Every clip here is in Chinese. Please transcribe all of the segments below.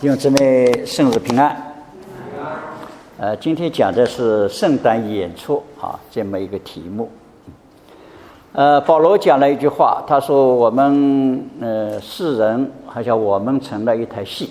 弟兄姊妹，圣日平安。今天讲的是圣诞演出这么一个题目。保罗讲了一句话，他说我们世人好像我们成了一台戏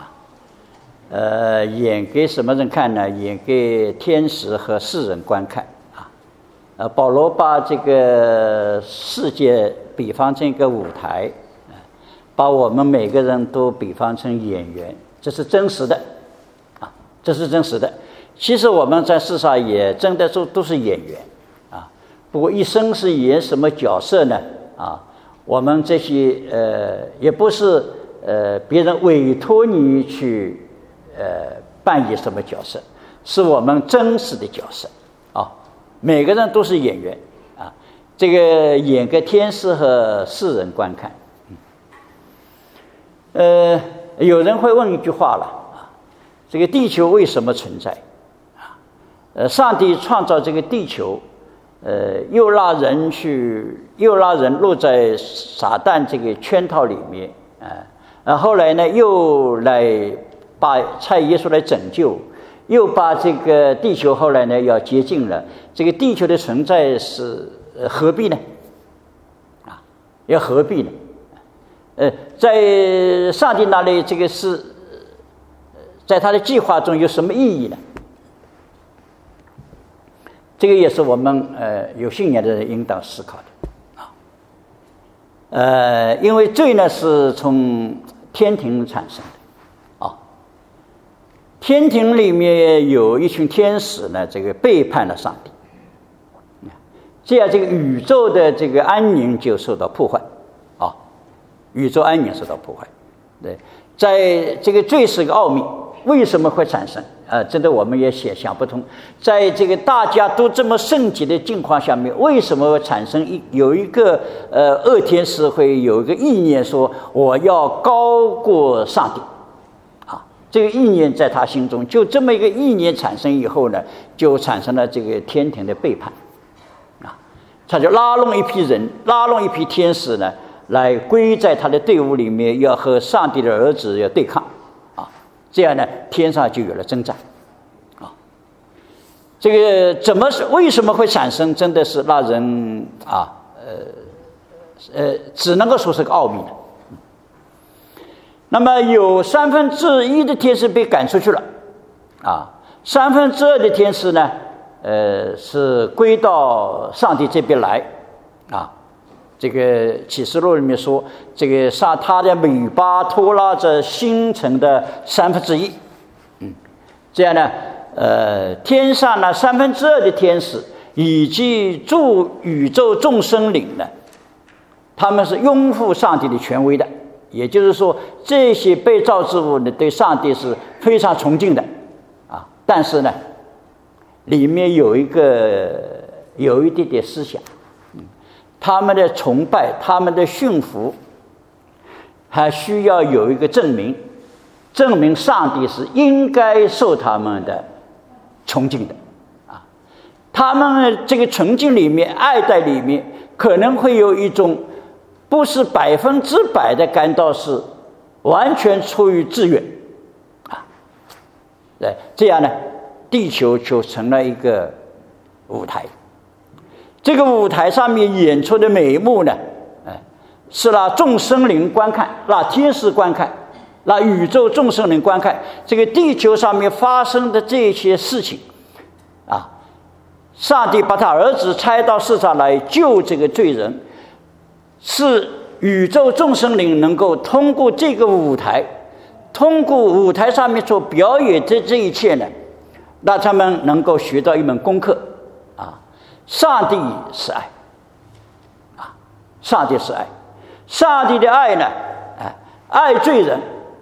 演给什么人看呢？演给天使和世人观看保罗把这个世界比方成一个舞台，把我们每个人都比方成演员，这是真实的这是真实的。其实我们在世上也真的都是演员不过一生是演什么角色呢？我们这些也不是别人委托你去扮演什么角色，是我们真实的角色每个人都是演员这个演给天使和世人观看。有人会问一句话了这个地球为什么存在上帝创造这个地球又让人落在撒旦这个圈套里面后来呢又来差耶稣来拯救，又把这个地球后来呢要洁净了。这个地球的存在是何必呢要何必呢在上帝那里这个是在他的计划中有什么意义呢？这个也是我们有信念的人应当思考的因为罪呢是从天庭产生的天庭里面有一群天使呢这个背叛了上帝，这样这个宇宙的这个安宁就受到破坏宇宙安宁受到破坏。对，在这个罪是个奥秘，为什么会产生真的我们也想不通。在这个大家都这么圣洁的境况下面，为什么会产生有一个恶天使会有一个意念说我要高过上帝这个意念在他心中，就这么一个意念产生以后呢，就产生了这个天庭的背叛他就拉拢一批人，拉拢一批天使呢来归在他的队伍里面，要和上帝的儿子要对抗这样呢天上就有了征战这个为什么会产生，真的是让人只能够说是个奥秘的。那么有1/3的天使被赶出去了2/3的天使呢是归到上帝这边来这个启示录里面说，这个他的尾巴拖拉着星辰的1/3这样呢天上呢2/3的天使以及诸宇宙众生灵呢，他们是拥护上帝的权威的，也就是说这些被造之物呢对上帝是非常崇敬的但是呢里面有一点点思想他们的崇拜，他们的驯服还需要有一个证明上帝是应该受他们的崇敬的他们这个崇敬里面爱戴里面可能会有一种不是100%的感到是完全出于自愿对，这样呢地球就成了一个舞台。这个舞台上面演出的每一幕呢是让众生灵观看，让天使观看，让宇宙众生灵观看这个地球上面发生的这些事情上帝把他儿子差到世上来救这个罪人，是宇宙众生灵能够通过这个舞台，通过舞台上面所表演的这一切呢，让他们能够学到一门功课上帝是爱上帝是爱，上帝的爱呢爱罪人，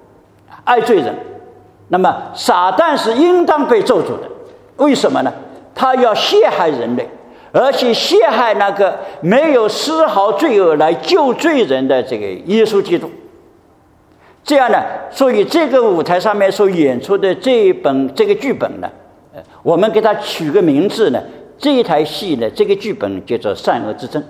那么撒旦是应当被咒诅的。为什么呢？他要陷害人类，而且陷害那个没有丝毫罪恶来救罪人的这个耶稣基督。这样呢，所以这个舞台上面所演出的这个剧本呢我们给它取个名字呢，这一台戏呢，这个剧本叫做善恶之争。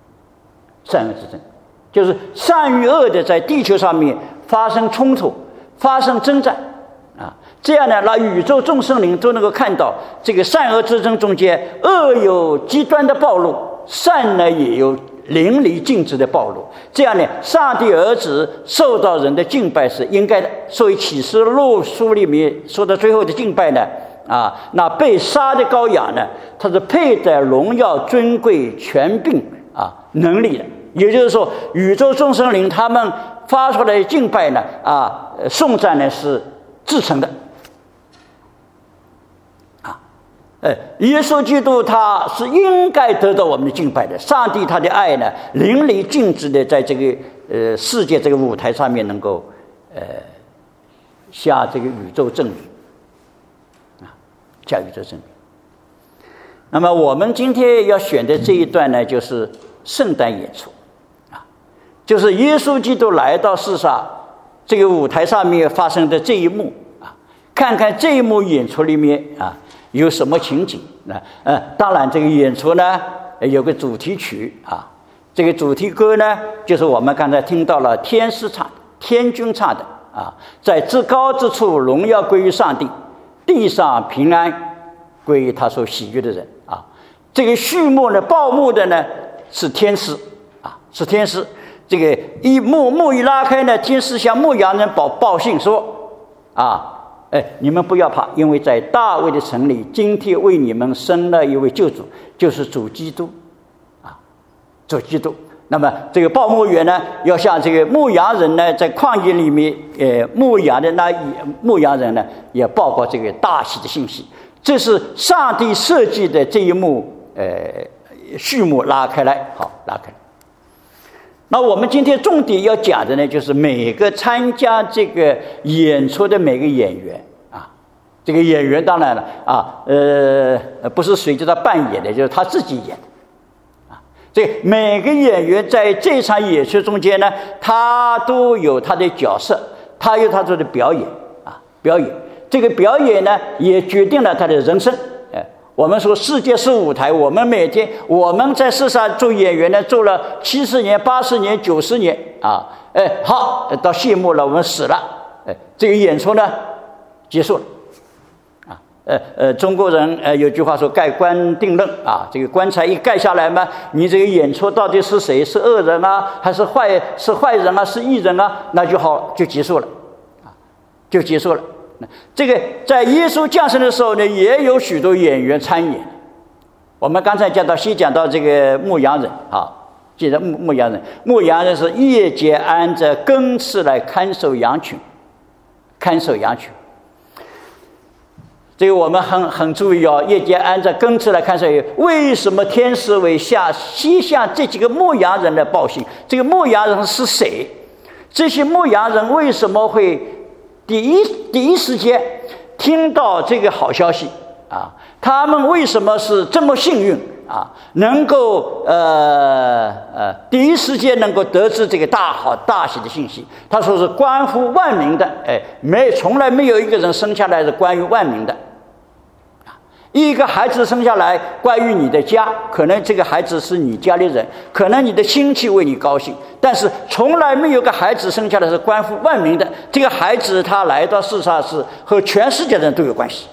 善恶之争就是善与恶的在地球上面发生冲突， 发生征战啊，这样呢，让宇宙众生灵都能够看到这个善恶之争中间，恶有极端的暴露，善呢也有淋漓尽致的暴露。这样呢，上帝儿子受到人的敬拜是应该的。所以启示录书里面说的最后的敬拜呢，那被杀的羔羊呢，他是配得荣耀、尊贵、权柄能力的。也就是说，宇宙众生灵他们发出来的敬拜呢，颂赞呢是至诚的。耶稣基督他是应该得到我们的敬拜的。上帝他的爱呢，淋漓尽致的在这个世界这个舞台上面能够下这个宇宙证明下宇宙证明。那么我们今天要选的这一段呢，就是圣诞演出就是耶稣基督来到世上这个舞台上面发生的这一幕看看这一幕演出里面有什么情景当然这个演出呢有个主题曲这个主题歌呢就是我们刚才听到了天使唱天君唱的在至高之处荣耀归于上帝，地上平安归于他所喜悦的人这个序幕呢报幕的呢是天使是天使。这个幕一拉开呢，天使向牧羊人报信说你们不要怕，因为在大卫的城里今天为你们生了一位救主，就是主基督主基督。那么这个报幕员呢要向这个牧羊人呢在旷野里面牧羊的那牧羊人呢也报告这个大喜的信息。这是上帝设计的这一幕序幕拉开来，拉开来。那我们今天重点要讲的呢，就是每个参加这个演出的每个演员这个演员当然了不是随着他扮演的，就是他自己演的这每个演员在这场演出中间呢，他都有他的角色，他有他的表演表演这个表演呢也决定了他的人生。我们说世界是舞台，我们每天我们在世上做演员呢，做了70年、80年、90年好，到谢幕了，我们死了，这个演出呢结束了中国人有句话说盖棺定论这个棺材一盖下来嘛，你这个演出到底是谁，是恶人还是坏人是义人那就好，就结束了就结束了。这个在耶稣降生的时候呢，也有许多演员参演。我们刚才先讲到这个牧羊人记得牧羊人是夜间按着更次来看守羊群。这个我们很注意夜间按着更次来看守。为什么天使为先向这几个牧羊人来报信？这个牧羊人是谁？这些牧羊人为什么会第一时间听到这个好消息他们为什么是这么幸运能够第一时间能够得知这个大喜的信息？他说是关乎万民的，从来没有一个人生下来是关于万民的。一个孩子生下来关于你的家，可能这个孩子是你家里人，可能你的亲戚为你高兴，但是从来没有个孩子生下来是关乎万民的。这个孩子他来到世上是和全世界的人都有关系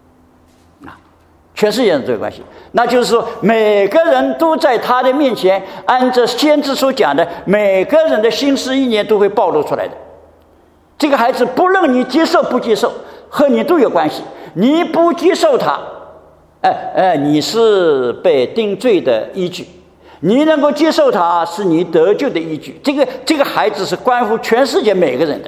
全世界人都有关系。那就是说每个人都在他的面前，按照先知所讲的，每个人的心思意念都会暴露出来的。这个孩子不论你接受不接受，和你都有关系。你不接受他你是被定罪的依据，你能够接受他是你得救的依据。这个孩子是关乎全世界每个人的。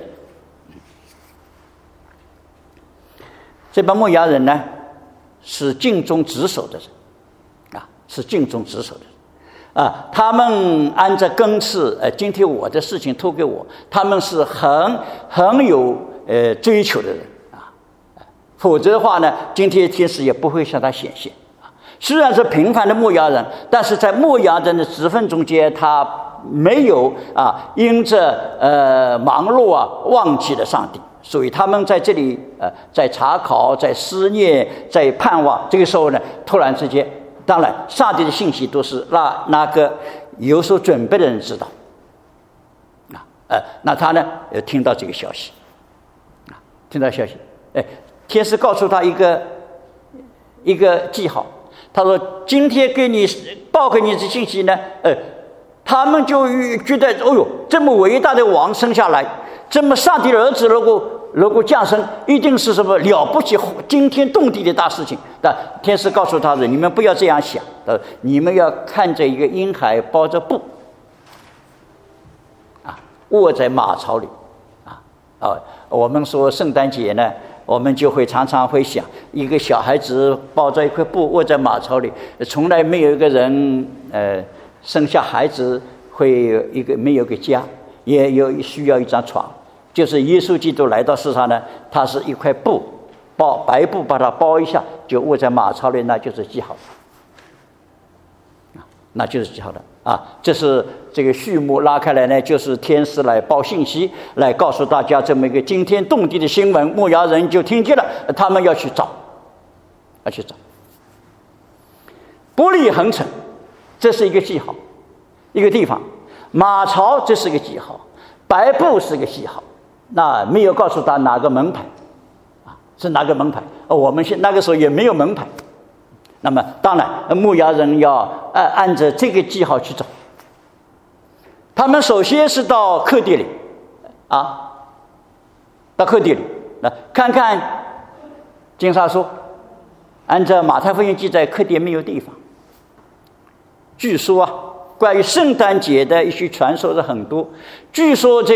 这帮牧羊人呢是尽忠职守的人是尽忠职守的人他们按照更次今天我的事情托给我，他们是很有追求的人否则的话呢，今天天使也不会向他显现虽然是平凡的牧羊人，但是在牧羊人的职分中间，他没有因着忙碌忘记了上帝。所以他们在这里在查考，在思念，在盼望。这个时候呢，突然之间，当然上帝的信息都是那个有所准备的人知道那他呢听到这个消息听到消息，天使告诉他一个记号，他说今天给你报给你的信息呢，他们就觉得这么伟大的王生下来，这么上帝的儿子如果降生，一定是什么了不起惊天动地的大事情。但天使告诉他说，你们不要这样想，你们要看着一个婴孩包着布卧在马槽里我们说圣诞节呢，我们就会常常会想，一个小孩子抱着一块布卧在马槽里，从来没有一个人生下孩子会没有个家，也需要一张床。就是耶稣基督来到世上呢，他是一块布白布把它包一下，就卧在马槽里，那就是记号那就是记号的这是这个序幕拉开来呢，就是天使来报信息，来告诉大家这么一个惊天动地的新闻。牧羊人就听见了，他们要去找伯利恒城，这是一个记号，一个地方。马槽这是一个记号，白布是一个记号，那没有告诉他哪个门牌是哪个门牌。我们那个时候也没有门牌。那么当然牧羊人要按着这个记号去找。他们首先是到客店里到客店里看看。经上说，按照马太福音记载，客店没有地方。据说关于圣诞节的一些传说是很多。据说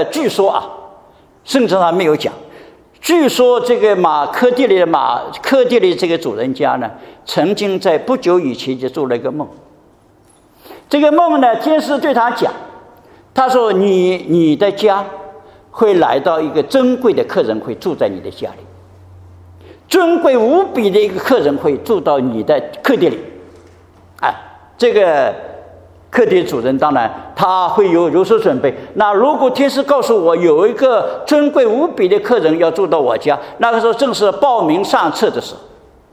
圣经上没有讲。据说这个客店里这个主人家呢，曾经在不久以前就做了一个梦。这个梦呢，天使对他讲，他说你的家会来到一个珍贵的客人会住在你的家里，尊贵无比的一个客人会住到你的客店里。这个客店主人当然他会有所准备。那如果天使告诉我有一个尊贵无比的客人要住到我家，那个时候正是报名上册的时候。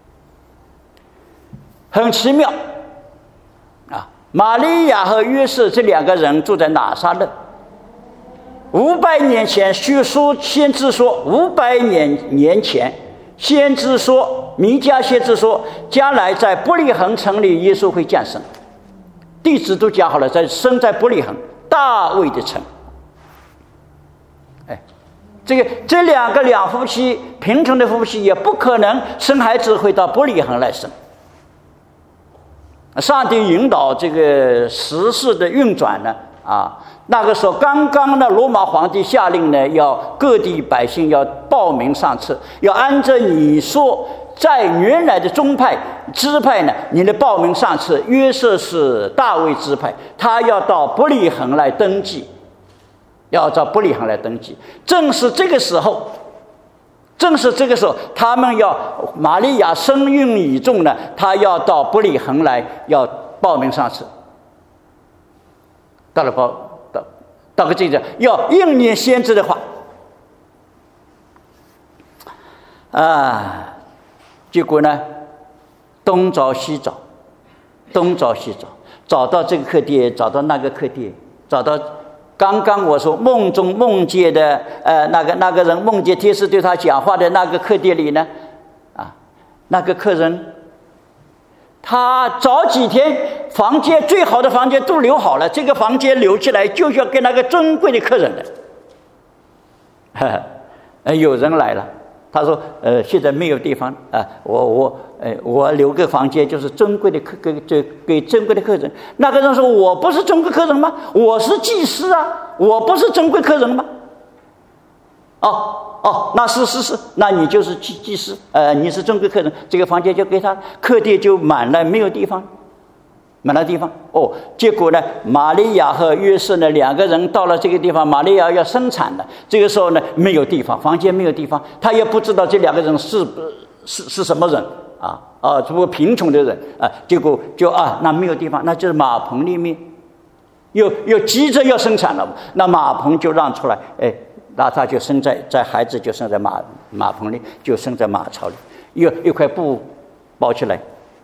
很奇妙玛利亚和约瑟这两个人住在拿撒勒。500年前先知说500年前先知说，弥迦先知说，将来在伯利恒城里耶稣会降生。地址都讲好了，生在伯利恒，大卫的城。这两夫妻，贫穷的夫妻也不可能生孩子会到伯利恒来生。上帝引导这个时事的运转呢那个时候刚刚的罗马皇帝下令呢，要各地百姓要报名上册，要按照你说在原来的宗派支派呢，你的报名上册。约瑟是大卫支派，他要到伯利恒来登记，正是这个时候，他们玛利亚身孕已重呢，他要到伯利恒来要报名上册。到个这个要应验先知的话结果呢，东找西找，找到这个客店，找到那个客店，找到刚刚我说梦中梦见的那个人梦见天使对他讲话的那个客店里呢那个客人他早几天房间最好的房间都留好了，这个房间留起来就是要给那个尊贵的客人的。有人来了，他说现在没有地方我留个房间就是尊贵的给珍贵的客人。那个人说，我不是尊贵客人吗？我是祭司我不是珍贵客人吗？那是，那你就是祭司，你是珍贵客人，这个房间就给他，客店就满了，没有地方，结果呢，玛利亚和约瑟呢两个人到了这个地方，玛利亚要生产了，这个时候呢没有地方，房间没有地方，他也不知道这两个人是什么人只不过贫穷的人结果就那没有地方，那就是马棚里面又急着要生产了，那马棚就让出来，那他就生在孩子就生在马棚里，就生在马槽里，一块布包起来。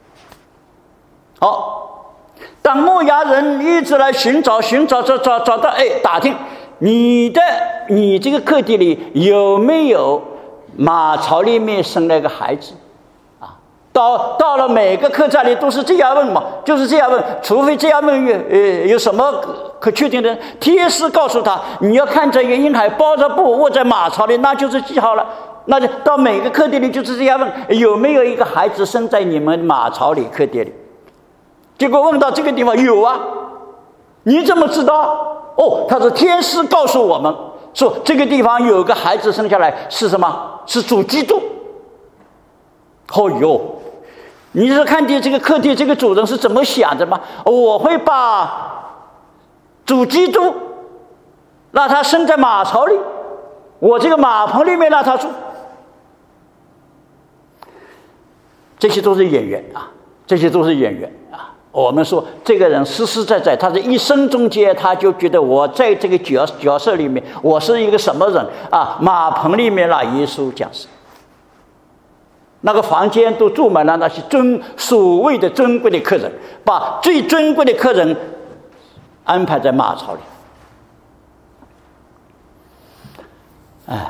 当牧羊人一直来寻找找到打听你这个客店里有没有马槽里面生了一个孩子，啊，到了每个客栈里都是这样问嘛，就是这样问，除非这样问有什么可确定的？天使告诉他，你要看这个婴孩包着布卧在马槽里，那就是记号了。那就到每个客店里就是这样问，有没有一个孩子生在你们马槽里客店里？结果问到这个地方，有啊。你怎么知道？哦，他说天使告诉我们说这个地方有个孩子生下来是什么？是主基督。哦哟，你是看见这个客店这个主人是怎么想的吗？我会把主基督让他生在马槽里，我这个马棚里面让他住。这些都是演员啊，这些都是演员啊。我们说这个人实实在在，他的一生中间，他就觉得我在这个角色里面，我是一个什么人啊？马棚里面让耶稣降生，那个房间都住满了那些所谓的尊贵的客人，把最尊贵的客人安排在马槽里。哎，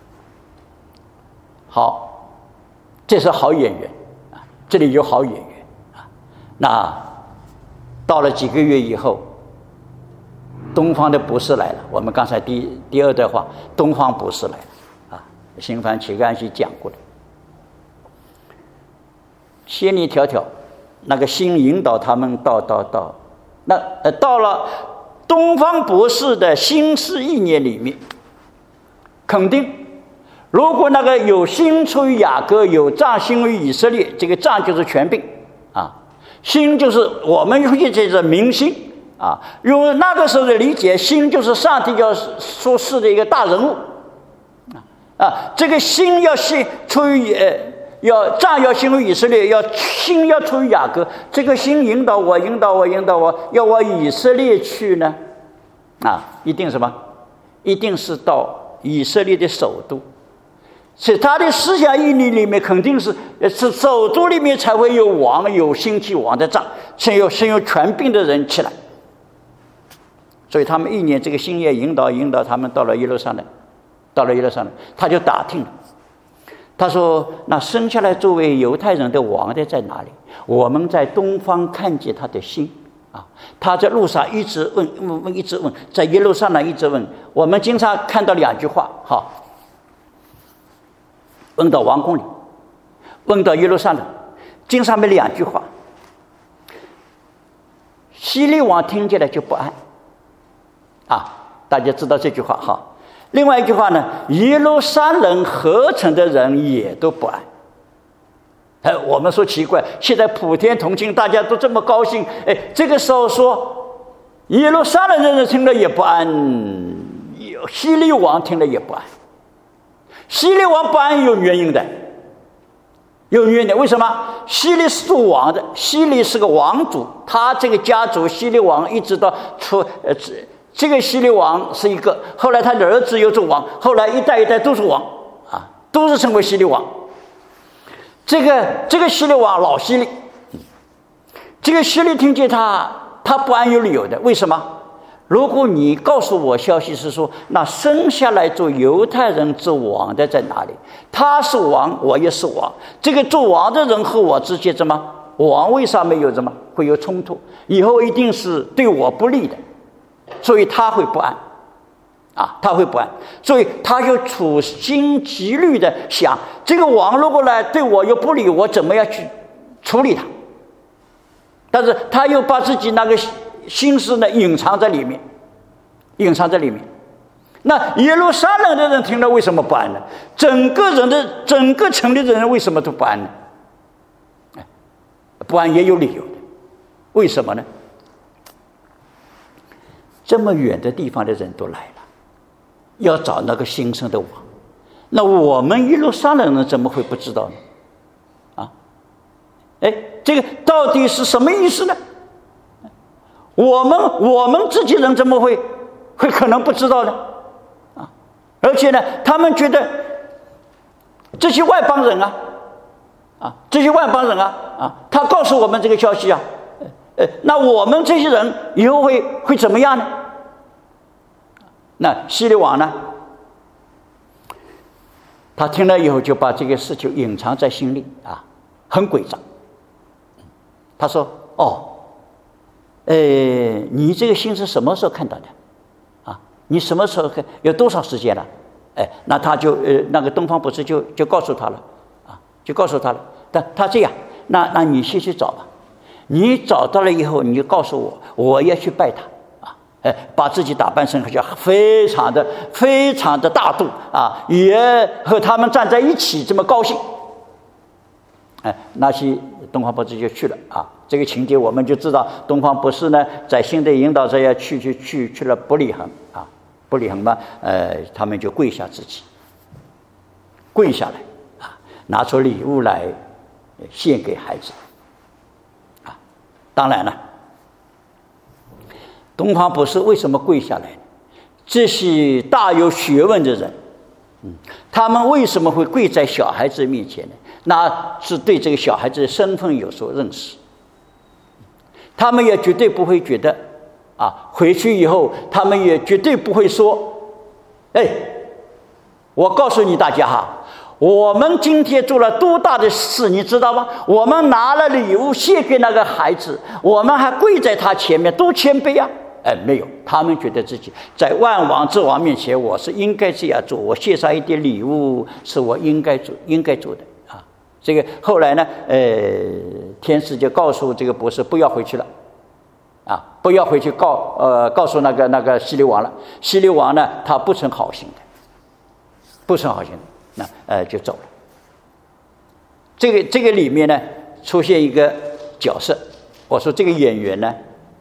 好，这是好演员。这里有好演员啊，那到了几个月以后，东方的博士来了。我们刚才第二段话，东方博士来了啊，新番齐干系讲过的。千里迢迢，那个星引导他们到了东方博士的心思意念里面，肯定。如果那个有星出于雅各，有杖兴于以色列，这个杖就是权柄啊，星就是我们理解的明星啊。用那个时候的理解，星就是上帝要说事的一个大人物啊。这个星要出于杖要兴于以色列，星要出于雅各。这个星引导我，要我以色列去呢啊，一定什么？一定是到以色列的首都。所以他的思想意念里面肯定是首都里面才会有王，有兴起王的杖，先有权柄的人起来。所以他们意念这个星也引导他们到了耶路撒冷，他就打听了。他说：“那生下来作为犹太人的王的在哪里？我们在东方看见他的星啊，他在路上一直问，一直问，在耶路撒冷一直问。我们经常看到两句话，好。”问到王宫里，问到耶路撒冷，经上面两句话。希律王听见了就不安，啊，大家知道这句话哈。另外一句话呢，耶路撒冷合成的人也都不安。我们说奇怪，现在普天同庆，大家都这么高兴，这个时候说耶路撒冷的人听了也不安，希律王听了也不安。希律王不安有原因的，为什么？希律是做王的，希律是个王族，他这个家族希律王一直到这个希律王是一个，后来他的儿子又做王，后来一代一代都是王啊，都是成为希律王。这个希律王老希律，这个希律听见他不安有理由的，为什么？如果你告诉我消息是说，那生下来做犹太人做王的在哪里？他是王，我也是王。这个做王的人和我之间怎么王位上面有什么会有冲突？以后一定是对我不利的，所以他会不安啊，他会不安，所以他就处心积虑的想，这个王如果来对我又不利，我怎么样去处理他？但是他又把自己那个心思呢隐藏在里面。那耶路撒冷的人听了为什么不安呢？整个城里的人为什么都不安呢？不安也有理由的，为什么呢？这么远的地方的人都来了，要找那个新生的王，那我们耶路撒冷人怎么会不知道呢？啊，这个到底是什么意思呢？我们自己人怎么会可能不知道呢？啊，而且呢，他们觉得这些外邦人他告诉我们这个消息啊，那我们这些人以后会怎么样呢？那希律王呢， 他听了以后就把这个事情隐藏在心里啊，很诡诈。他说：“哦，你这个心是什么时候看到的？啊，你什么时候看？有多少时间了？”那他就那个东方不师就告诉他了啊，就告诉他了。但他这样，那你先去找吧。你找到了以后，你就告诉我，我要去拜他啊。把自己打扮成好像非常的大度啊，也和他们站在一起这么高兴。那些东方不师就去了啊。这个情节我们就知道，东方不师呢，在新的引导之下去了伯利恒啊。伯利恒嘛，他们就跪下自己，跪下来啊，拿出礼物来献给孩子啊。当然了，东方不师为什么跪下来呢？这些大有学问的人，他们为什么会跪在小孩子面前呢？那是对这个小孩子的身份有所认识。他们也绝对不会觉得啊，回去以后他们也绝对不会说：“我告诉你大家哈，我们今天做了多大的事，你知道吗？我们拿了礼物献给那个孩子，我们还跪在他前面，多谦卑啊！”没有，他们觉得自己在万王之王面前，我是应该这样做，我献上一点礼物是我应该做的啊。这个后来呢，天使就告诉这个博士不要回去了，啊，不要回去告诉那个希律王了。希律王呢，他不成好心的，那就走了。这个里面呢，出现一个角色，我说这个演员呢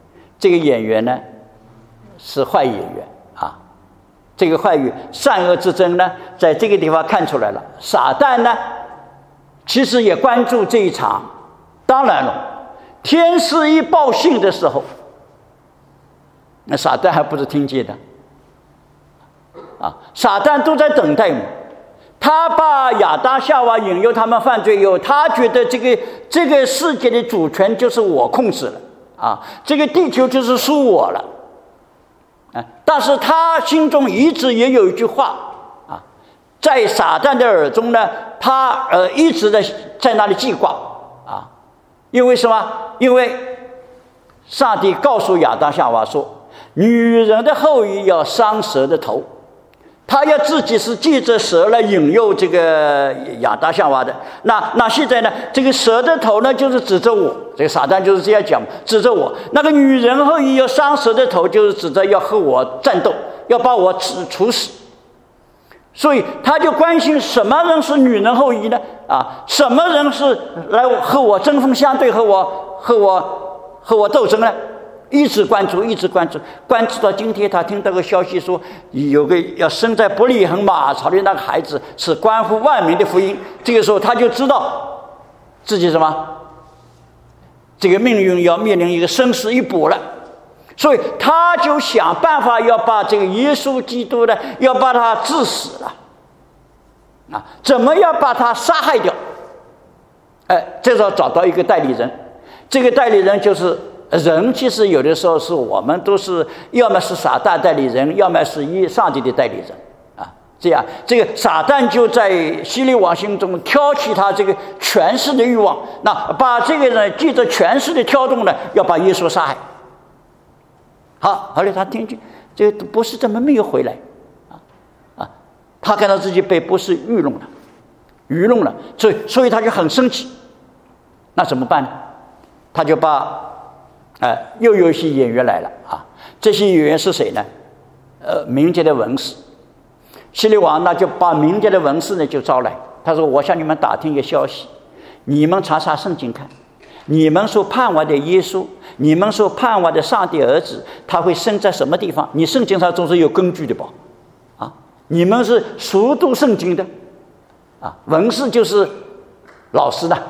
是坏演员啊。这个坏语善恶之争呢，在这个地方看出来了。撒旦呢，其实也关注这一场。当然了，天使一报信的时候，那撒旦还不是听见的啊！撒旦都在等待嘛。他把亚当夏娃引诱他们犯罪以后，他觉得这个世界的主权就是我控制了啊，这个地球就是属我了啊。但是他心中一直也有一句话啊，在撒旦的耳中呢，他一直在那里记挂啊。因为什么？因为上帝告诉亚当夏娃说，女人的后裔要伤蛇的头，他要自己是借着蛇来引诱这个亚当夏娃的。那现在呢，这个蛇的头呢，就是指着我，这个撒旦就是这样讲，指着我。那个女人后裔要伤蛇的头，就是指着要和我战斗，要把我处死。所以他就关心什么人是女人后裔呢？啊，什么人是来和我针锋相对，和我斗争呢？一直关注到今天，他听到个消息说，有个要生在伯利恒马槽的那个孩子是关乎万民的福音。这个时候他就知道自己什么，这个命运要面临一个生死一搏了。所以他就想办法要把这个耶稣基督呢，要把他治死了啊！怎么样把他杀害掉？这时候找到一个代理人，这个代理人就是人。其实有的时候是我们都是要么是撒旦代理人，要么是上帝的代理人啊。这样，这个撒旦就在希律王心中挑起他这个权势的欲望，那把这个人借着权势的挑动呢，要把耶稣杀害。好，后来他听见这个博士怎么没有回来啊？他看到自己被博士愚弄了，所以他就很生气。那怎么办呢？他就把又有一些演员来了啊。这些演员是谁呢？民间的文士。希律王那就把民间的文士呢就招来，他说：“我向你们打听一个消息，你们查查圣经看。你们所盼望的耶稣，你们所盼望的上帝儿子，他会生在什么地方？你圣经上总是有根据的吧？啊，你们是熟读圣经的啊，文士就是老师的。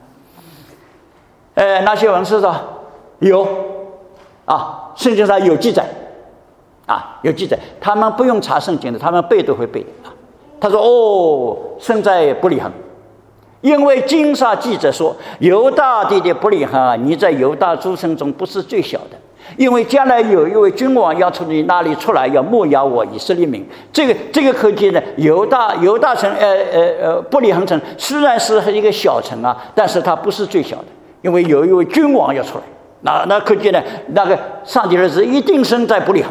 那些文士说有啊，圣经上有记载啊，有记载。他们不用查圣经的，他们背都会背的啊。他说：生在伯利恒。因为经上记着说，犹大地的伯利恒啊，你在犹大诸城中不是最小的， 因为将来有一位君王要从你那里出来，要牧养我以色列民。这个可见呢，犹大城伯利恒城虽然是一个小城啊，但是它不是最小的，因为有一位君王要出来。那可见呢，那个上帝的儿子一定生在伯利恒。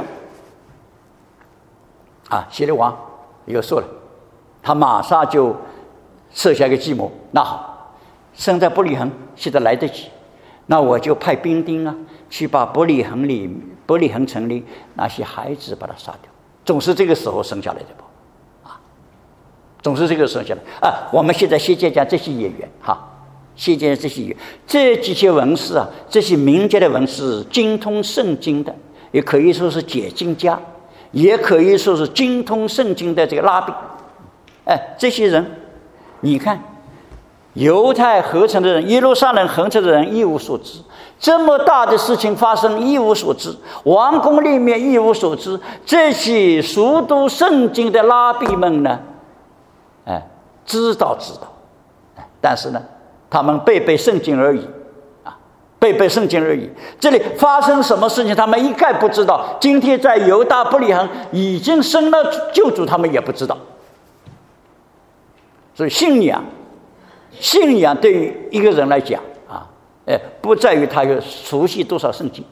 希律王又说了，他马上就设下一个计谋。那好，生在伯利恒现在来得及，那我就派兵丁啊，去把伯利恒城里那些孩子把他杀掉。总是这个时候生下来的吧？总是这个时候生下来。我们现在先讲这些演员先讲这些演员，这几些文士啊，这些民间的文士，精通圣经的，也可以说是解经家，也可以说是精通圣经的这个拉比。这些人，你看，犹太合成的人，耶路撒冷合成的人一无所知，这么大的事情发生一无所知，王宫里面一无所知，这些熟读圣经的拉比们呢，知道，但是呢，他们背圣经而已，背圣经而已。这里发生什么事情，他们一概不知道。今天在犹大伯利恒已经生了救主，他们也不知道。所以信仰对于一个人来讲不在于他有熟悉多少圣经。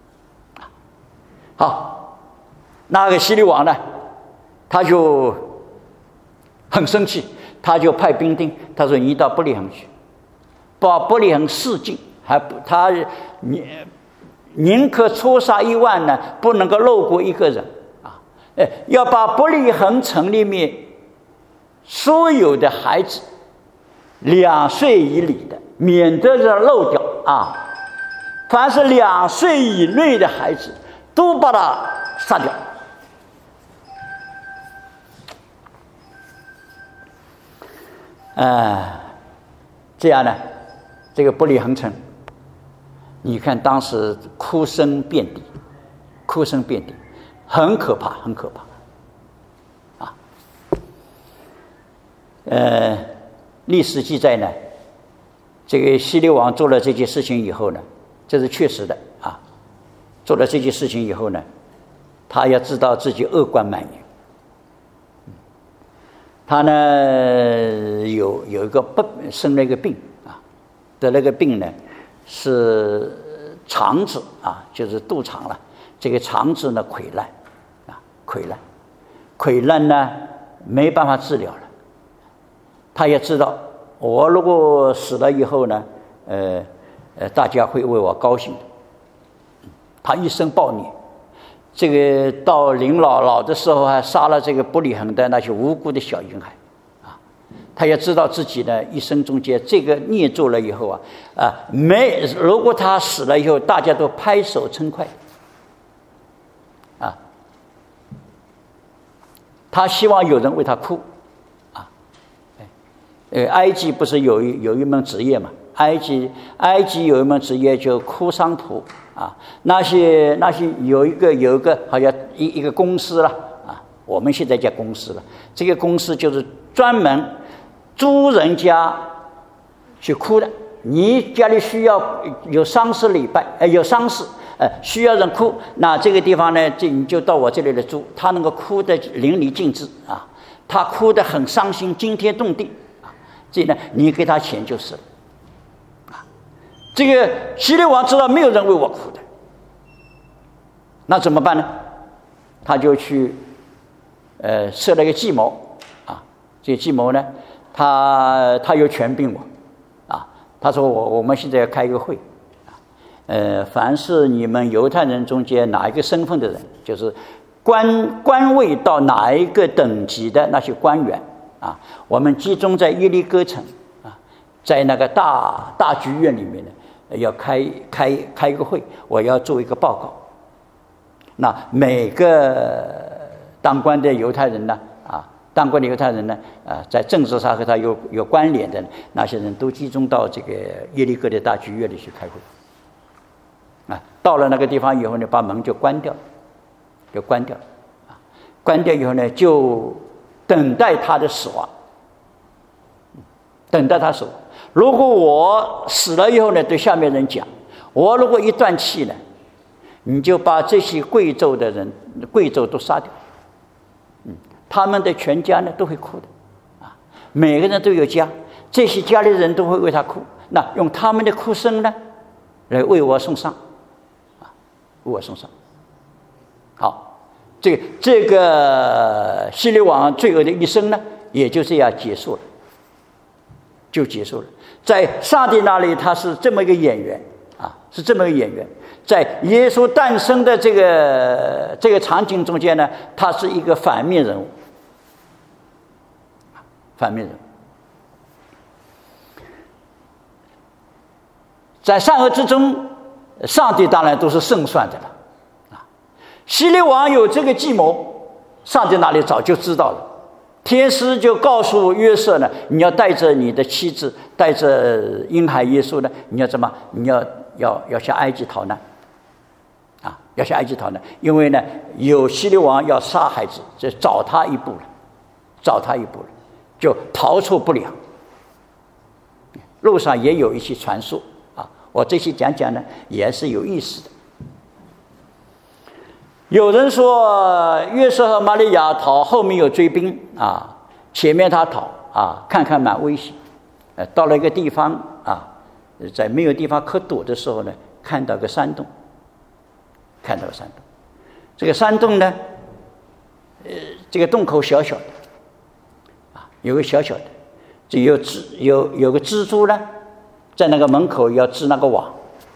好，那个希律王呢，他就很生气，他就派兵丁，他说你到伯利恒去，把伯利恒四境，他宁可戳杀1万呢，不能够漏过一个人要把伯利恒城里面所有的孩子2岁以里的，免得漏掉凡是2岁以内的孩子都把他杀掉。这样呢，这个伯利恒城，你看当时哭声遍地，很可怕。历史记载呢，这个希律王做了这件事情以后呢，这是确实的做了这件事情以后呢，他要知道自己恶贯满盈。他呢有一个生了一个病得了个病呢，是肠子就是肚肠了，这个肠子呢溃烂呢没办法治疗了。他也知道，我如果死了以后呢，大家会为我高兴的。他一生暴虐，这个到临老的时候还杀了这个伯利恒的那些无辜的小婴孩他也知道自己呢一生中间这个孽做了以后如果他死了以后，大家都拍手称快他希望有人为他哭埃及不是有一门职业嘛？埃及有一门职业叫哭丧仆那些有一个好像一个公司了我们现在叫公司了。这个公司就是专门租人家去哭的。你家里需要有丧事礼拜，有丧事需要人哭，那这个地方呢，你就到我这里来住。他能够哭得淋漓尽致他哭得很伤心，惊天动地这呢，你给他钱就是了这个希律王知道没有人为我哭的，那怎么办呢？他就去设了一个计谋这个计谋呢，他有权柄他说我们现在要开一个会凡是你们犹太人中间哪一个身份的人，就是官位到哪一个等级的那些官员我们集中在耶利哥城在那个大剧院里面呢，要开一个会，我要做一个报告。那每个当官的犹太人呢在政治上和他有关联的那些人都集中到这个耶利哥的大剧院里去开会到了那个地方以后呢，把门就关掉关掉以后呢，就等待他的死亡，如果我死了以后呢，对下面人讲，我如果一断气呢， 你就把这些贵胄的人、贵胄都杀掉，他们的全家呢都会哭的，每个人都有家，这些家里人都会为他哭，那用他们的哭声呢来为我送上，为我送上。好，这个希律王罪恶的一生呢，也就这样结束了，就结束了。在上帝那里，他是这么一个演员是这么一个演员。在耶稣诞生的这个场景中间呢，他是一个反面人物，反面人物。在善恶之中，上帝当然都是胜算的了。希律王有这个计谋，上帝那里早就知道了。天使就告诉约瑟呢，你要带着你的妻子，带着婴孩耶稣呢，你要怎么？你要向埃及逃难，要向埃及逃难，因为呢，有希律王要杀孩子，就早他一步了，就逃出不了。路上也有一些传说我这些讲讲呢，也是有意思的。有人说约瑟和玛利亚逃，后面有追兵前面他逃看看蛮危险，到了一个地方在没有地方可躲的时候呢，看到个山洞，这个山洞呢，这个洞口小小的有个小小的，这有个蜘蛛呢，在那个门口要织那个网，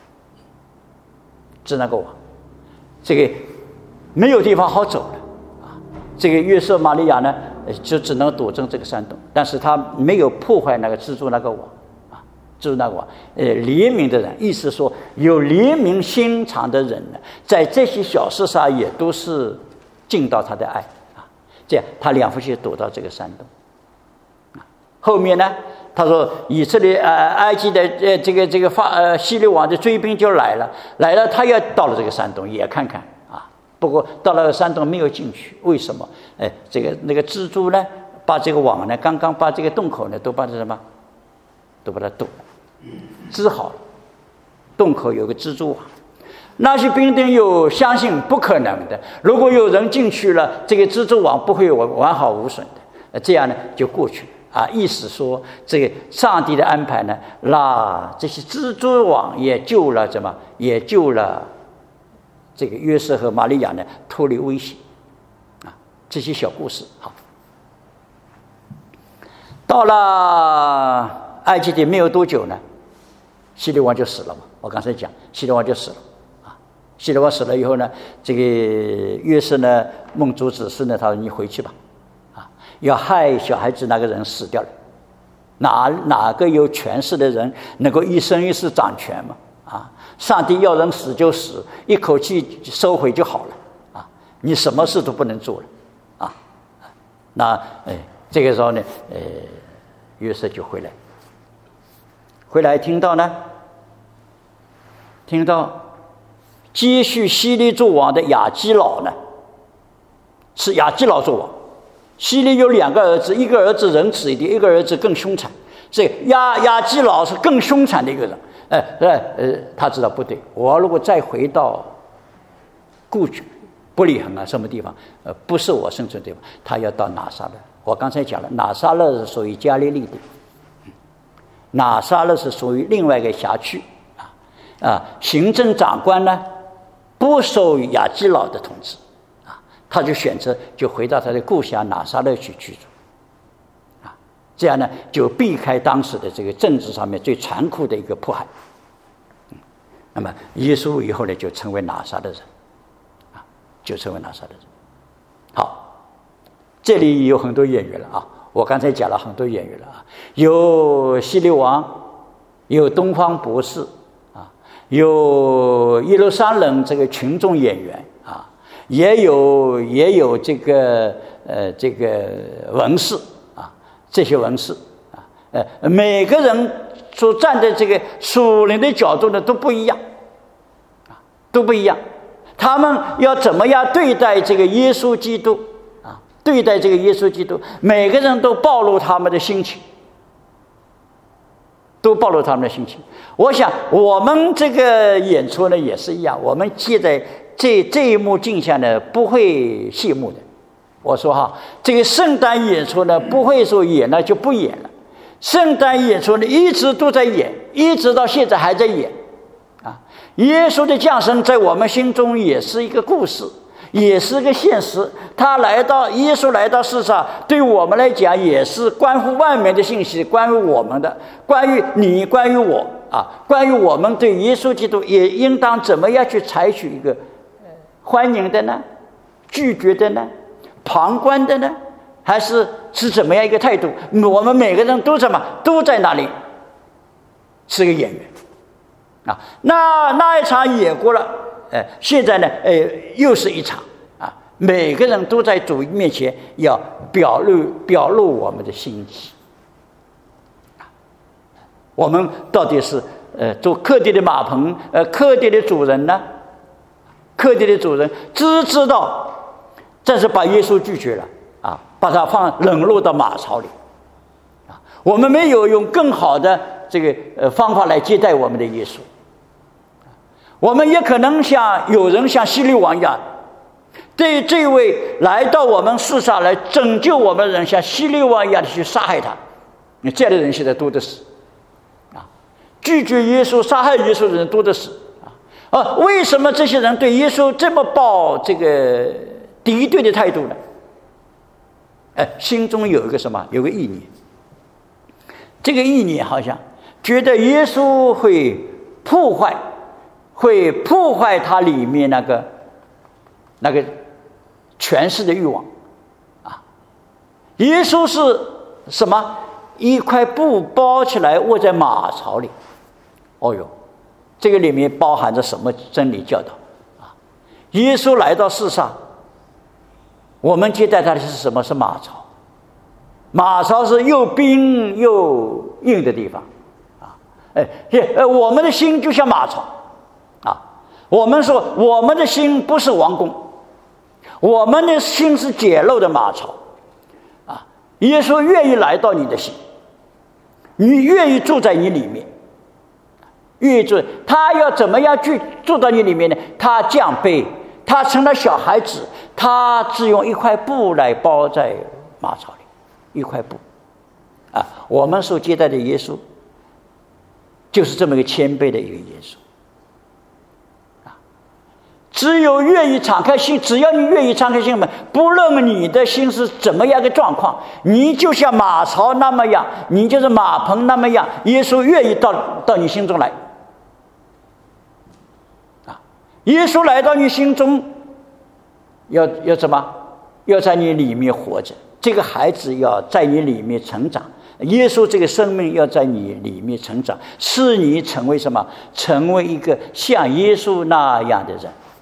这个没有地方好走了这个约瑟玛利亚呢，就只能躲进这个山洞，但是他没有破坏那个蜘蛛那个网蜘蛛那个网。怜悯的人，意思说有怜悯心肠的人呢，在这些小事上也都是尽到他的爱这样他两夫妻躲到这个山洞后面呢，他说以色列埃及的这个希律王的追兵就来了，他也到了这个山洞也看看不过到了山洞没有进去，为什么？那个蜘蛛呢，把这个网呢，刚刚把这个洞口呢，都把它堵了，织好了，洞口有个蜘蛛网。那些兵丁又相信不可能的，如果有人进去了，这个蜘蛛网不会完好无损的，这样呢就过去了意思说这个上帝的安排呢，那这些蜘蛛网也救了这个约瑟和玛利亚呢脱离危险这些小故事好。到了埃及地没有多久呢，希律王就死了嘛。我刚才讲希律王就死了希律王死了以后呢，这个约瑟呢梦主指示呢，他说你回去吧要害小孩子那个人死掉了。哪个有权势的人能够一生一世掌权嘛上帝要人死就死，一口气收回就好了你什么事都不能做了那这个时候呢约瑟就回来听到接续希律做王的亚基老呢，是亚基老做王。希律有2个儿子，一个儿子仁慈一点，一个儿子更凶残。这亚基老是更凶残的一个人。他知道不对，我如果再回到故居伯利恒什么地方，不是我生存的地方，他要到拿撒勒。我刚才讲了，拿撒勒是属于加利利的，拿撒勒是属于另外一个辖区行政长官呢不受亚基老的统治他就选择就回到他的故乡拿撒勒去居住这样呢就避开当时的这个政治上面最残酷的一个迫害那么耶稣以后呢就成为拿撒勒人好，这里有很多演员了我刚才讲了很多演员了有希律王，有东方博士有耶路撒冷这个群众演员也有这个文士这些文士每个人所站的这个属灵的角度呢都不一样他们要怎么样对待这个耶稣基督每个人都暴露他们的心情， 都暴露他们的心情。我想我们这个演出呢也是一样，我们记得这一幕镜像呢不会谢幕的。我说哈，这个圣诞演出呢不会说演了就不演了，圣诞演出呢一直都在演，一直到现在还在演啊。耶稣的降生在我们心中也是一个故事，也是个现实。耶稣来到世上，对我们来讲也是关乎万民的信息，关于我们的，关于你，关于我啊，关于我们对耶稣基督也应当怎么样去采取一个欢迎的呢，拒绝的呢，旁观的呢，还是怎么样一个态度？我们每个人都都在那里是个演员啊。那一场演过了，现在呢，又是一场啊。每个人都在主面前要表露我们的心迹。我们到底是做客店的马棚，客店的主人呢？客店的主人知道，但是把耶稣拒绝了啊，把他冷落到马槽里啊。我们没有用更好的这个方法来接待我们的耶稣。我们也可能有人像希律王一样，对这位来到我们世上来拯救我们的人，像希律王一样的去杀害他。这样的人现在多的是啊，拒绝耶稣、杀害耶稣的人多的是啊。为什么这些人对耶稣这么抱这个敌对的态度呢？心中有一个有个意念，这个意念好像觉得耶稣会破坏他里面那个权势的欲望啊。耶稣是什么？一块布包起来卧在马槽里。哦哟，这个里面包含着什么真理教导啊？耶稣来到世上，我们接待他的是什么？是马槽。马槽是又冰又硬的地方啊。我们的心就像马槽啊。我们说我们的心不是王宫，我们的心是简陋的马槽啊。耶稣愿意来到你的心，你愿意住在你里面，愿意住。他要怎么样去住到你里面呢？他降卑，他成了小孩子，他只用一块布来包在马槽里，一块布啊。我们所接待的耶稣就是这么一个谦卑的一个耶稣啊。只有愿意敞开心，只要你愿意敞开心门，不论你的心是怎么样的状况，你就像马槽那么样，你就是马棚那么样，耶稣愿意到你心中来啊。耶稣来到你心中，要怎么？要在你里面活着。这个孩子要在你里面成长，耶稣这个生命要在你里面成长，使你成为什么？成为一个像耶稣那样的人。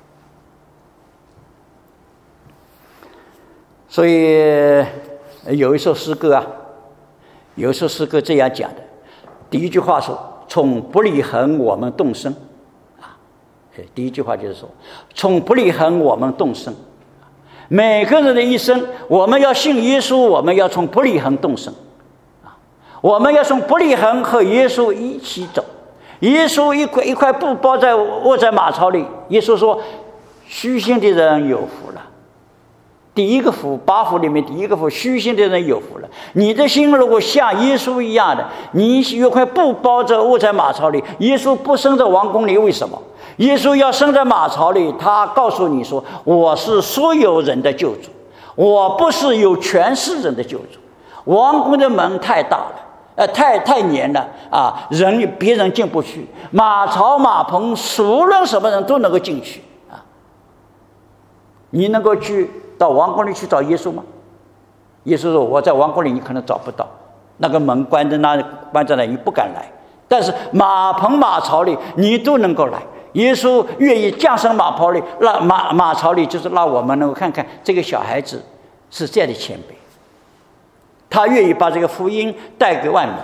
所以有一首诗歌这样讲的，第一句话说：从不离恒我们动身啊。第一句话就是说，从不离恒我们动身。每个人的一生，我们要信耶稣，我们要从不离恒动身啊。我们要从不离恒和耶稣一起走。耶稣一块布卧在马槽里。耶稣说：虚心的人有福了。第一个福，8福里面第一个福，虚心的人有福了。你的心如果像耶稣一样的，你有块布包着卧在马槽里。耶稣不生在王宫里，为什么？耶稣要生在马槽里，他告诉你说：我是所有人的救主，我不是有权势人的救主。王宫的门太大了，太严了啊，别人进不去。马槽马棚，无论什么人都能够进去啊。你能够到王宫里去找耶稣吗？耶稣说：我在王宫里你可能找不到，那个门关在那，你不敢来。但是马棚马槽里你都能够来。耶稣愿意降生马槽里，马槽里，就是让我们能够看看这个小孩子是这样的谦卑，他愿意把这个福音带给万民。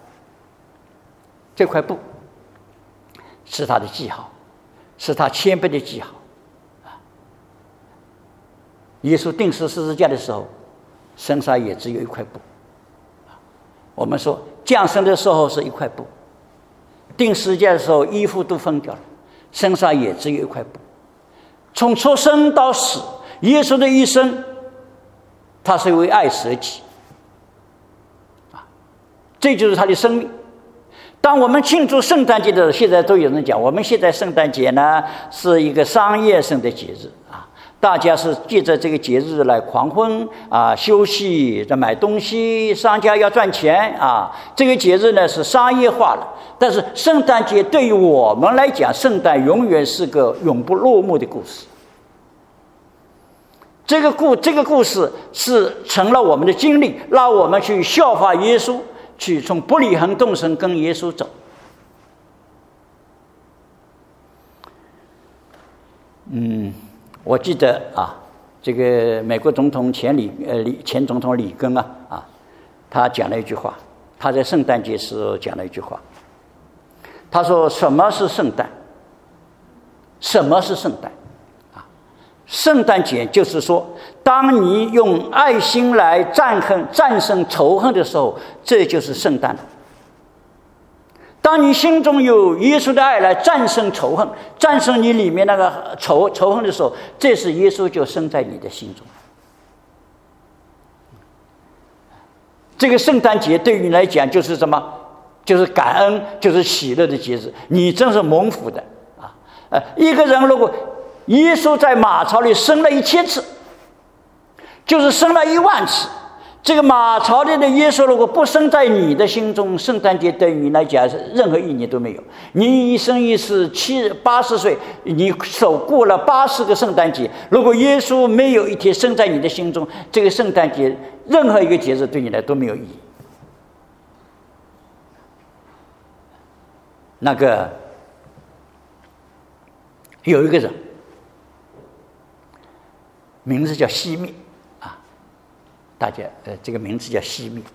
这块布是他的记号，是他谦卑的记号啊。耶稣钉死十字架的时候，身上也只有一块布。我们说降生的时候是一块布钉十字架的时候，衣服都分掉了，身上也只有一块布。从出生到死，耶稣的一生，他是为爱舍己，这就是他的生命。当我们庆祝圣诞节的时候，现在都有人讲，我们现在圣诞节呢是一个商业性的节日啊，大家是借着这个节日来狂欢啊，休息、买东西，商家要赚钱啊。这个节日呢是商业化了，但是圣诞节对于我们来讲，圣诞永远是个永不落幕的故事。这个故事是成了我们的经历，让我们去效法耶稣，去从伯利恒动身跟耶稣走。我记得啊，这个美国总统前总统里根啊，他讲了一句话，他在圣诞节时候讲了一句话，他说：“什么是圣诞？什么是圣诞？圣诞节就是说，当你用爱心来战胜仇恨的时候，这就是圣诞了。当你心中有耶稣的爱来战胜仇恨，战胜你里面那个仇恨的时候，这是耶稣就生在你的心中。这个圣诞节对你来讲就是什么？就是感恩，就是喜乐的节日。你真是蒙福的啊！一个人如果耶稣在马槽里生了1000次，就是生了10000次。这个马槽里的耶稣如果不生在你的心中，圣诞节对你来讲任何意义都没有。你一生一世80岁，你守过了80个圣诞节，如果耶稣没有一天生在你的心中，这个圣诞节任何一个节日对你来都没有意义。那个有一个人，名字叫西密啊，大家这个名字叫西密。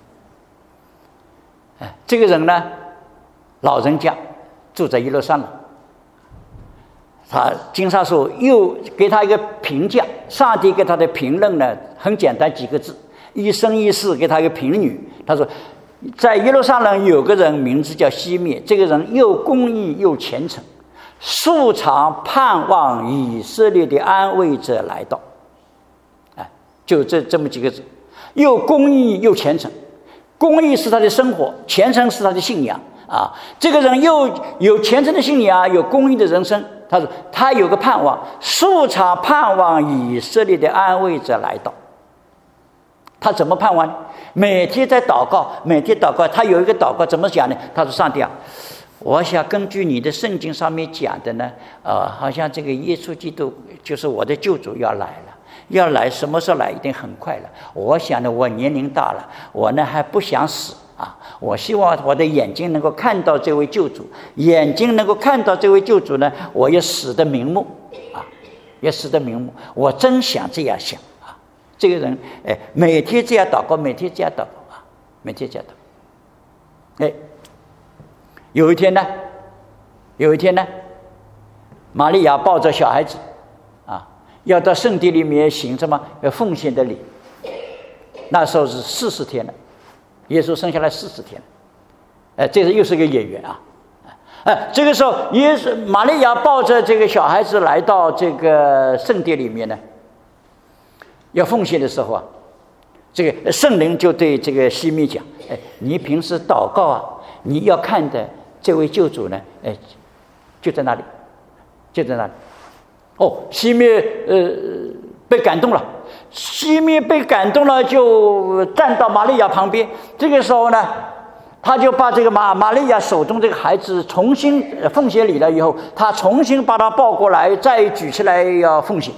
这个人呢，老人家住在耶路撒冷。他经上说，又给他一个评价，上帝给他的评论呢很简单，几个字：一生一世。给他一个评语，他说，在耶路撒冷有个人名字叫西密，这个人又公义又虔诚，素常盼望以色列的安慰者来到。就这么几个字，又公义又虔诚。公义是他的生活，虔诚是他的信仰啊。这个人又有虔诚的信仰，有公义的人生。他说他有个盼望，素常盼望以色列的安慰者来到。他怎么盼望呢？每天在祷告，每天祷告。他有一个祷告怎么讲呢？他说：上帝啊，我想根据你的圣经上面讲的呢，好像这个耶稣基督就是我的救主要来了。要来什么时候来？一定很快了。我想呢，我年龄大了，我呢还不想死啊！我希望我的眼睛能够看到这位救主，眼睛能够看到这位救主呢，我也死得瞑目啊，也死得瞑目。我真想这样想啊！这个人每天这样祷告，每天这样祷告啊，每天这样祷告。有一天呢，玛利亚抱着小孩子啊，要到圣地里面行什么奉献的礼。那时候是40天了，耶稣生下来40天了。这又是个演员啊。这个时候玛利亚抱着这个小孩子来到这个圣地里面呢，要奉献的时候啊，这个圣灵就对这个西密讲：你平时祷告啊，你要看的这位救主呢，就在那里，就在那里。西密被感动了，西密被感动了，就站到玛利亚旁边。这个时候呢，他就把这个玛利亚手中这个孩子重新奉献礼了以后，他重新把他抱过来，再举起来要奉献。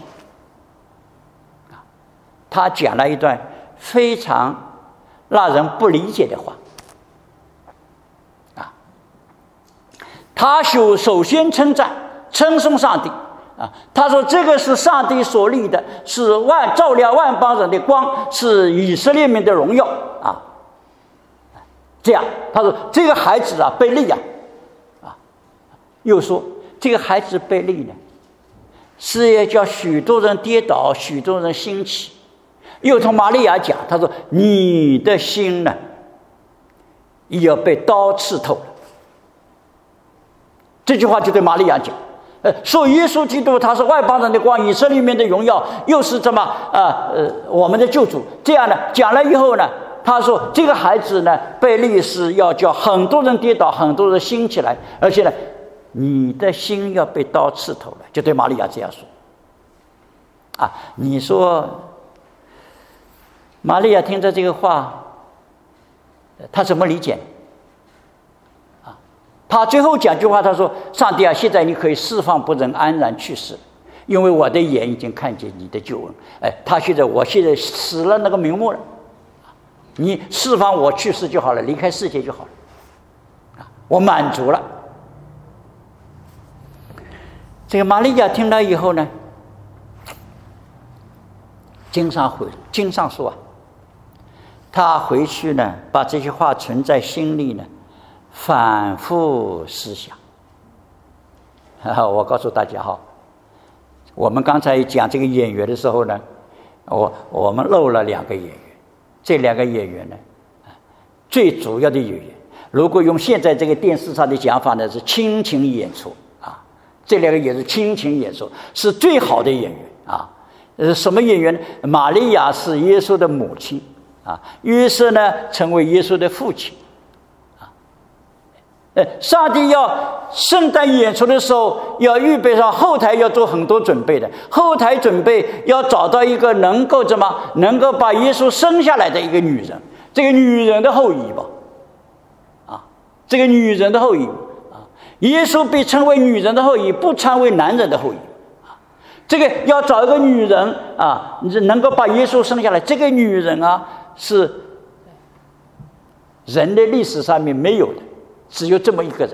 他讲了一段非常让人不理解的话啊。他首先称颂上帝啊，他说这个是上帝所立的，是照亮万邦人的光，是以色列民的荣耀啊。这样他说这个孩子啊被立啊，又说这个孩子被立呢，是要叫许多人跌倒，许多人兴起。又同玛利亚讲，他说你的心呢也要被刀刺透了这句话就对玛利亚讲。说耶稣基督他是外邦人的光，以色列里面的荣耀，又是这么我们的救主。这样呢讲了以后呢，他说这个孩子呢被立是要叫很多人跌倒，很多人兴起来，而且呢你的心要被刀刺透了，就对玛利亚这样说。你说玛利亚听着这个话，他怎么理解？他最后讲句话，他说：“上帝啊，现在你可以释放不仁安然去世，因为我的眼已经看见你的救恩。”我现在死了那个名目了，你释放我去世就好了，离开世界就好了，我满足了。这个玛利亚听了以后呢，经上说他回去呢，把这些话存在心里呢，反复思想。我告诉大家我们刚才讲这个演员的时候呢，我们漏了2个演员。这2个演员呢，最主要的演员，如果用现在这个电视上的讲法呢，是亲情演出这2个也是亲情演出，是最好的演员什么演员呢？玛利亚是耶稣的母亲约瑟呢成为耶稣的父亲上帝要圣诞演出的时候，要预备上后台，要做很多准备的。后台准备要找到一个能够把耶稣生下来的一个女人，这个女人的后裔这个女人的后裔耶稣被称为女人的后裔，不称为男人的后裔这个要找一个女人能够把耶稣生下来。这个女人是人类历史上面没有的，只有这么一个人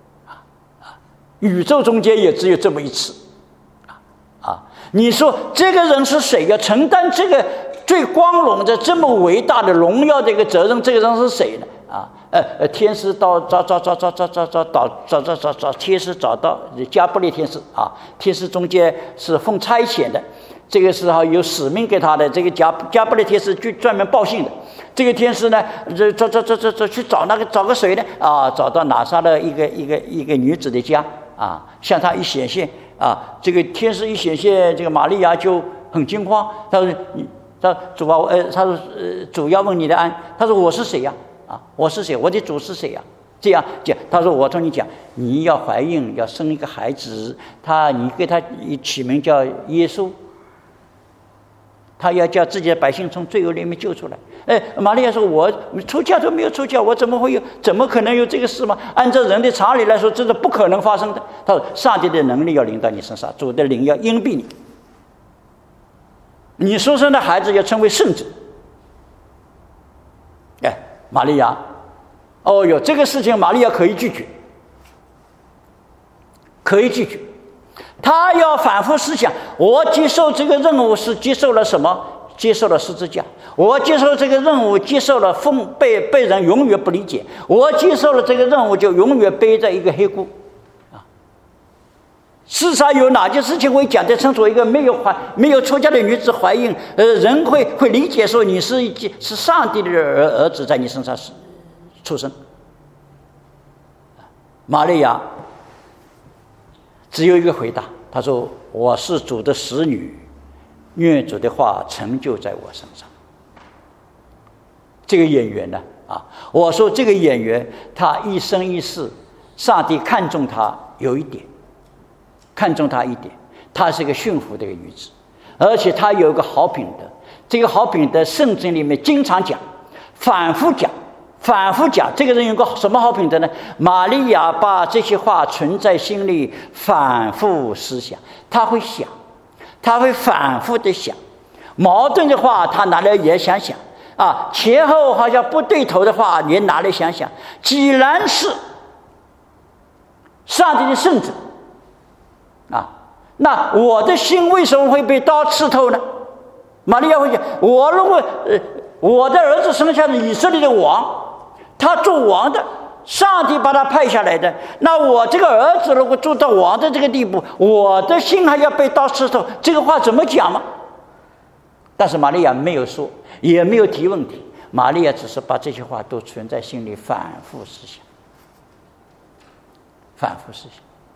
宇宙中间也只有这么一次你说这个人是谁？要承担这个最光荣的这么伟大的荣耀的一个责任，这个人是谁呢？天使找天使找到加布列天使天使中间是奉差遣的，这个时候有使命给他的，这个加布列天使就专门报信的。这个天使呢，去找个谁呢？找到拿撒勒一个女子的家向他一显现这个天使一显现，这个玛利亚就很惊慌。他说：“主啊，他说主要问你的安。”他说：“我是谁呀？我是谁？我的主是谁呀？”这样讲，他说：“我跟你讲，你要怀孕，要生一个孩子，你给他起名叫耶稣。”他要叫自己的百姓从罪恶里面救出来。玛利亚说：“我出嫁都没有出嫁，我怎么可能有这个事吗？按照人的常理来说，这是不可能发生的。”他说：“上帝的能力要临到你身上，主的灵要荫蔽你，你所生的孩子要成为圣子。”玛利亚，这个事情玛利亚可以拒绝，他要反复思想，我接受这个任务是接受了什么？接受了十字架。我接受这个任务，接受了被人永远不理解。我接受了这个任务，就永远背着一个黑锅世上有哪件事情会讲得清楚？一个没有出嫁的女子怀孕，人会理解说你是上帝的儿子在你身上出生。玛利亚只有一个回答，他说：“我是主的使女，愿主的话成就在我身上。”这个演员呢我说这个演员他一生一世，上帝看中他一点，她是一个驯服的一个女子，而且她有一个好品德。这个好品德圣经里面经常讲，反复讲。这个人有个什么好品德呢？玛利亚把这些话存在心里，反复思想。他会想，他会反复的想，矛盾的话他拿来也想想前后好像不对头的话也拿来想想。既然是上帝的圣子那我的心为什么会被刀刺透呢？玛利亚会讲，我如果我的儿子生下了以色列的王，他做王的，上帝把他派下来的，那我这个儿子如果做到王的这个地步，我的心还要被刀刺透，这个话怎么讲吗？但是玛利亚没有说，也没有提问题，玛利亚只是把这些话都存在心里，反复思想。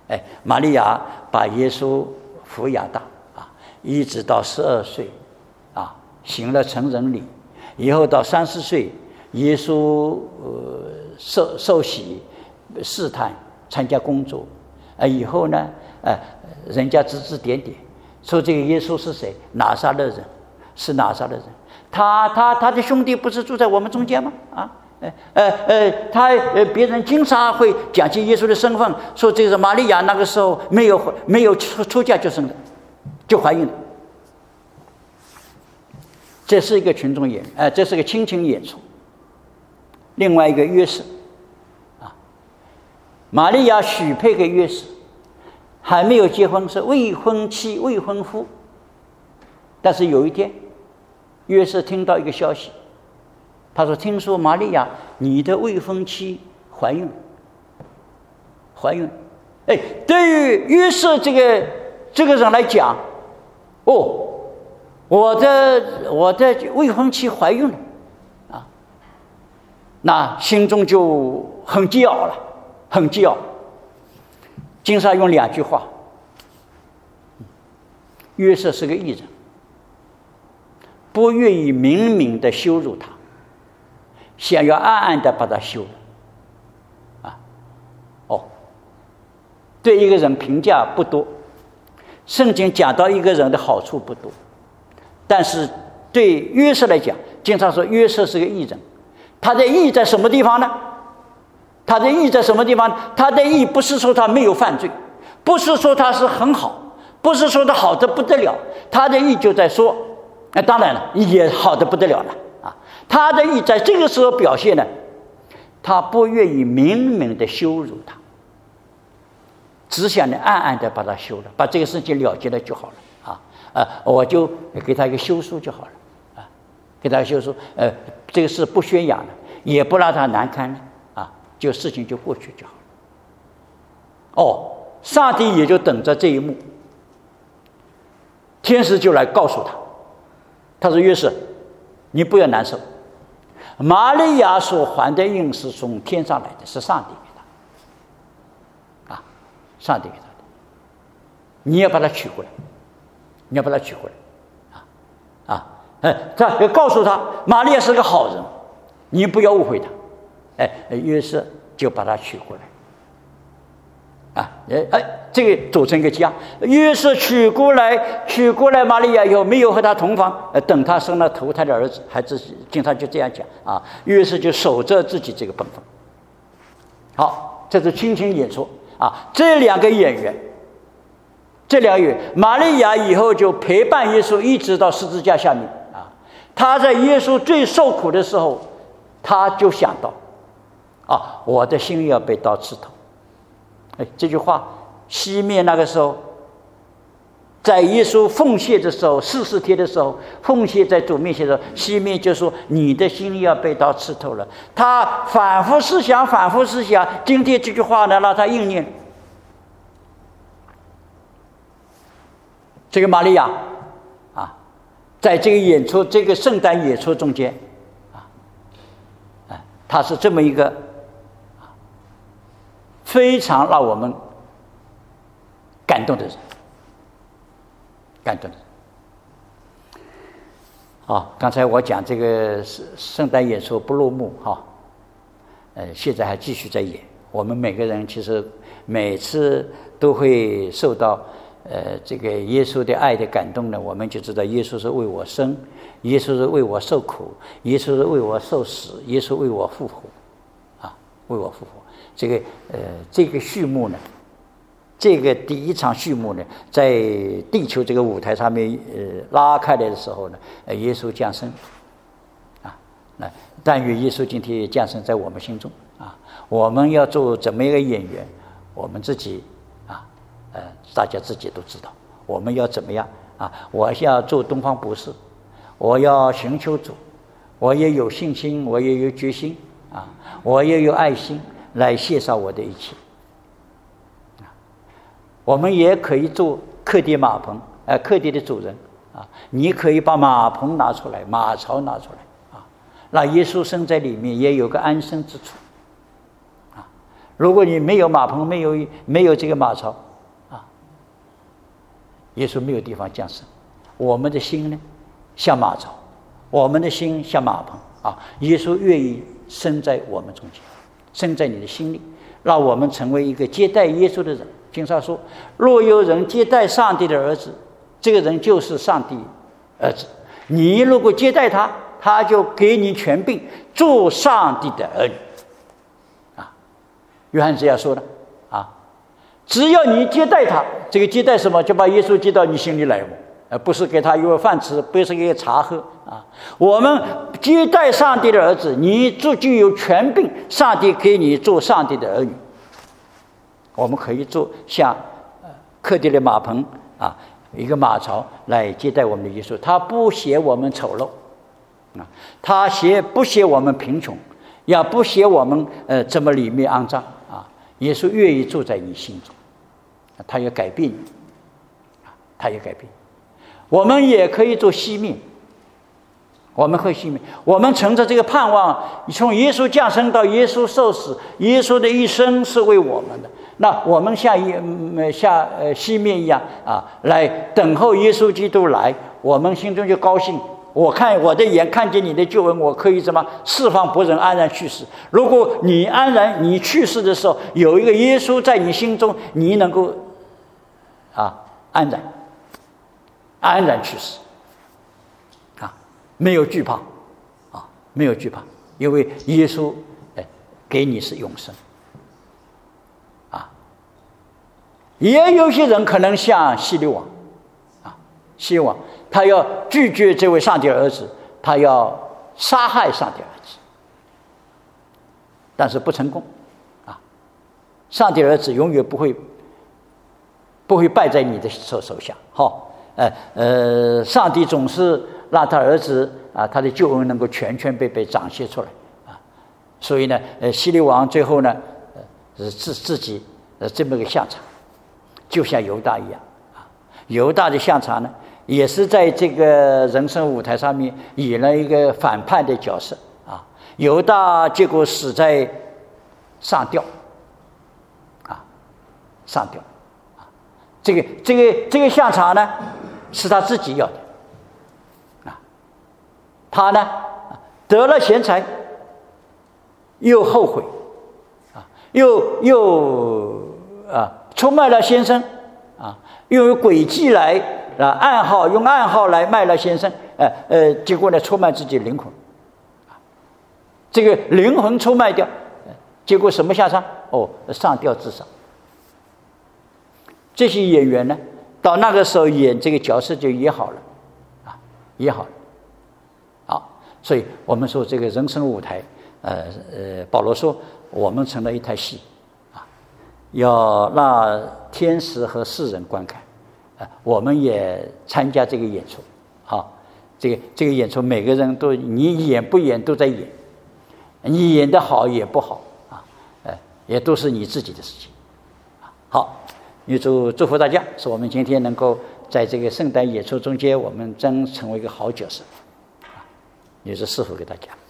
玛利亚把耶稣抚养大一直到12岁行了成人礼，以后到30岁，耶稣受洗试探参加工作，以后呢人家指指点点说这个耶稣是谁？拿撒勒人，是拿撒勒人。他的兄弟不是住在我们中间吗？别人经常会讲起耶稣的身份，说这个玛利亚那个时候没有出嫁就生的，就怀孕了。这是一个群众演这是个亲情演出。另外一个约瑟玛利亚许配给约瑟，还没有结婚，是未婚妻未婚夫。但是有一天，约瑟听到一个消息，他说：“听说玛利亚，你的未婚妻怀孕。”对于约瑟这个人来讲，我的未婚妻怀孕了那心中就很煎熬了，很煎熬。经常用2句话。约瑟是个义人，不愿意明明的羞辱他，想要暗暗的把他休了对一个人评价不多，圣经讲到一个人的好处不多，但是对约瑟来讲，经常说约瑟是个义人。他的义在什么地方呢？他的义不是说他没有犯罪，不是说他是很好，不是说他好的不得了，他的义就在说当然了，也好的不得了了他的义在这个时候表现呢，他不愿意明明的羞辱他，只想呢暗暗的把他休了，把这个事情了结了就好了我就给他一个休书就好了给他休书这个事不宣扬了，也不让他难堪了就事情就过去就好了上帝也就等着这一幕，天使就来告诉他说：“约瑟，你不要难受，玛利亚所怀的孕是从天上来的，是上帝给他上帝给他的，你要把他娶过来他告诉他玛利亚是个好人，你不要误会他约瑟就把他娶过来这个组成一个家。约瑟娶过来玛利亚以后，没有和他同房等他生了头胎的儿子，孩子经常就这样讲约瑟就守着自己这个本分。好，这是亲情演说这两个演员玛利亚以后就陪伴耶稣一直到十字架下面他在耶稣最受苦的时候，他就想到我的心要被刀刺透。这句话西面那个时候，在耶稣奉献的时候，40天的时候，奉献在主面前的时候，西面就说你的心要被刀刺透了。他反复思想，今天这句话呢让他应验。这个玛利亚在这个演出，这个圣诞演出中间他是这么一个非常让我们感动的人。刚才我讲这个圣诞演出不落幕现在还继续在演。我们每个人其实每次都会受到这个耶稣的爱的感动呢，我们就知道耶稣是为我生，耶稣是为我受苦，耶稣是为我受死，耶稣为我复活为我复活。这个序幕呢，这个第一场序幕呢，在地球这个舞台上面拉开来的时候呢，耶稣降生但愿耶稣今天也降生在我们心中我们要做怎么一个演员，我们自己大家自己都知道我们要怎么样我要做东方博士，我要寻求主，我也有信心，我也有决心我也有爱心来献上我的一切我们也可以做客店马棚客店的主人你可以把马棚拿出来，马槽拿出来让耶稣生在里面，也有个安身之处如果你没有马棚，没有这个马槽啊，耶稣没有地方降生。我们的心呢，像马槽；我们的心像马棚啊。耶稣愿意生在我们中间，生在你的心里，让我们成为一个接待耶稣的人。经上说，若有人接待上帝的儿子，这个人就是上帝儿子。你如果接待他，他就给你权柄，做上帝的儿女啊。约翰这样说的啊，只要你接待他，这个接待什么？就把耶稣接到你心里来了，而不是给他一碗饭吃，不是给他茶喝啊。我们接待上帝的儿子，你就有权柄，上帝给你做上帝的儿女。我们可以做像客店的马棚啊，一个马槽来接待我们的耶稣。他不嫌我们丑陋啊，他不嫌我们贫穷，也不嫌我们这么里面肮脏啊。耶稣愿意住在你心中，他要改变你啊，他要改变。我们也可以做西面，我们会西面，我们乘着这个盼望，从耶稣降生到耶稣受死，耶稣的一生是为我们的。那我们像西面一样啊，来等候耶稣基督来，我们心中就高兴。我看我的眼看见你的救恩，我可以怎么释放仆人安然去世。如果你你去世的时候有一个耶稣在你心中，你能够安然去世啊，没有惧怕啊，没有惧怕，因为耶稣给你是永生。也有些人可能像希律王啊，希律王他要拒绝这位上帝的儿子，他要杀害上帝的儿子，但是不成功啊。上帝的儿子永远不会败在你的手下。上帝总是让他儿子啊，他的救恩能够全被展现出来啊。所以呢，希律王最后呢，自己这么个下场。就像犹大一样啊，犹大的下场呢，也是在这个人生舞台上面演了一个反叛的角色啊。犹大结果死在上吊啊，上吊啊。这个下场呢，是他自己要的啊。他呢得了钱财，又后悔啊，又出卖了先生啊，又有诡计来用暗号来卖了先生，结果呢出卖自己的灵魂，这个灵魂出卖掉，结果什么下场？上吊自杀。这些演员呢，到那个时候演这个角色就演好了啊，演好了。好，所以我们说这个人生舞台，保罗说我们成了一台戏。要让天使和世人观看，我们也参加这个演出，这个演出每个人都，你演不演都在演，你演得好也不好啊，也都是你自己的事情。好，预祝福大家，使我们今天能够在这个圣诞演出中间，我们真成为一个好角色，也是祝福给大家。